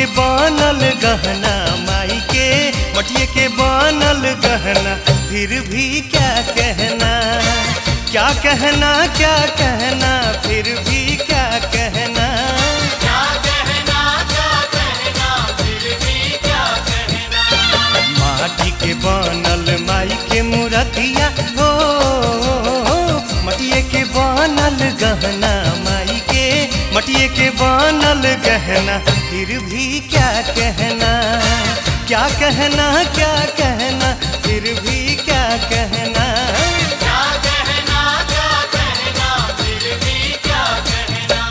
बनल गहना माई के, मटिए के बनल गहना, फिर भी क्या कहना, क्या कहना, क्या कहना, फिर भी क्या कहना, क्या कहना, क्या कहना, फिर भी क्या कहना। माटी के बनल माई के मूर्तिया हो, मटिए के बनल गहना माई के, मटिए के बनल गहना, फिर भी क्या कहना, क्या कहना, क्या कहना, फिर भी क्या कहना, क्या कहना, क्या कहना, फिर भी क्या कहना।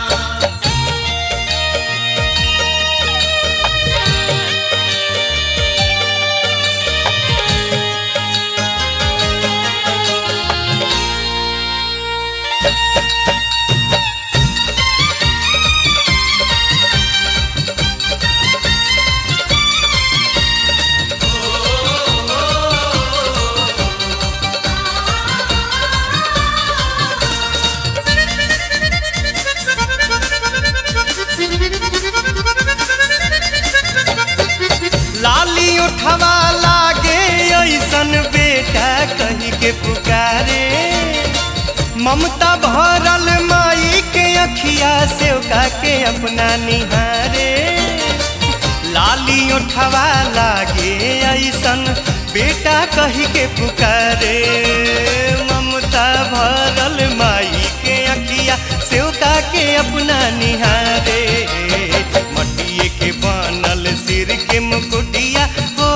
लाली उठवा लागे ऐसन बेटा कही के पुकारे, ममता भरल माई के अखिया से उका के अपना निहारे। लाली उठवा लागे ऐसन बेटा कही के पुकारे, ममता भरल माई के अखिया से उका के अपना निहारे। मटिए के बनल सिर के मुकुटिया हो,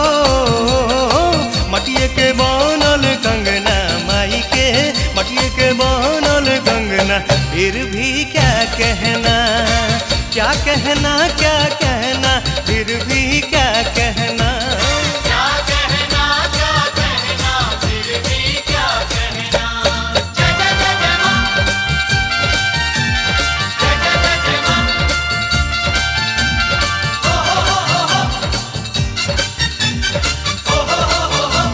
मटिए के बनल कंगना माई के, मटिए के बनल कंगना, फिर भी क्या कहना, क्या कहना, क्या कहना, फिर भी क्या कहना, क्या कहना, क्या कहना, फिर भी क्या कहना। जय जय जय जय मां, जय जय जय जय मां। हो हो हो हो हो, हो हो हो हो हो।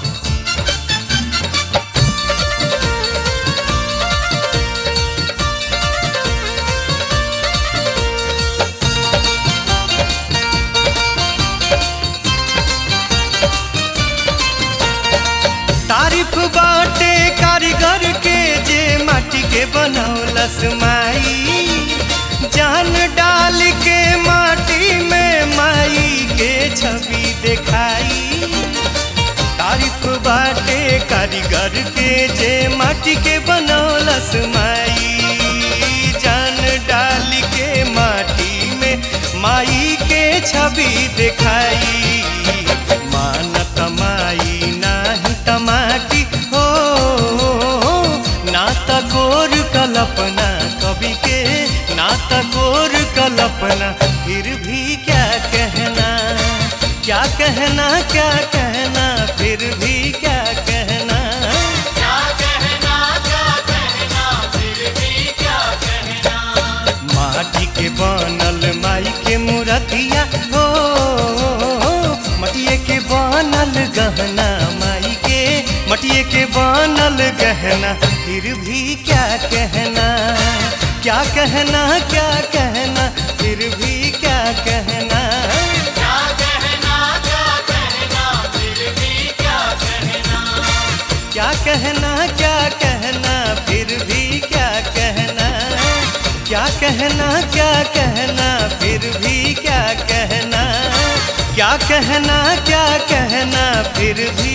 तारीफ बाटे कारीगर के जे माटी के बनौलस माई, जान डाल के माटी में माई के छवि दिखाई। तारीफ बाटे कारीगर के जे माटी के बनौलस माई, जान डाल के माटी में माई के छवि दिखाई। मान कमाई नाही तमाटी हो, ना तकोर कल्पना कवि के, ना तकोर कल्पना, फिर भी क्या कहना, क्या कहना, क्या कहना, फिर भी क्या कहना, क्या कहना, क्या कहना, फिर भी क्या कहना। माटी के बनल माई के मूर्तिया हो, मटिए के बनल गहना माई के, मटिए के बनल गहना, फिर भी क्या कहना, क्या कहना, क्या कहना, फिर भी क्या कहना, क्या कहना, क्या कहना, फिर भी क्या कहना। क्या कहना, क्या कहना, फिर भी क्या कहना, क्या कहना, क्या कहना, फिर भी क्या कहना, क्या कहना, क्या कहना, फिर भी